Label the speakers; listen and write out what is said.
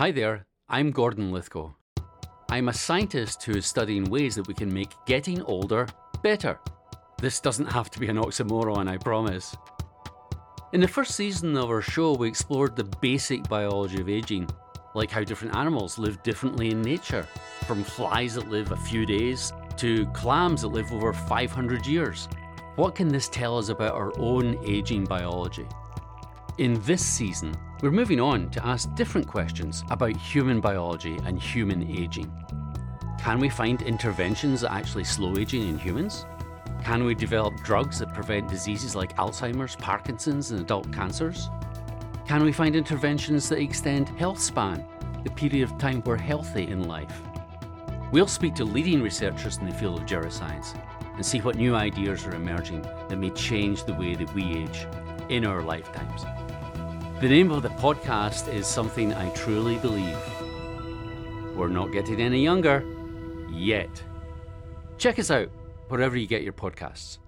Speaker 1: Hi there, I'm Gordon Lithgow. I'm a scientist who is studying ways that we can make getting older better. This doesn't have to be an oxymoron, I promise. In the first season of our show, we explored the basic biology of aging, like how different animals live differently in nature, from flies that live a few days to clams that live over 500 years. What can this tell us about our own aging biology? In this season, we're moving on to ask different questions about human biology and human aging. Can we find interventions that actually slow aging in humans? Can we develop drugs that prevent diseases like Alzheimer's, Parkinson's, and adult cancers? Can we find interventions that extend health span, the period of time we're healthy in life? We'll speak to leading researchers in the field of geroscience and see what new ideas are emerging that may change the way that we age in our lifetimes. The name of the podcast is Something I Truly Believe. We're not getting any younger, yet. Check us out wherever you get your podcasts.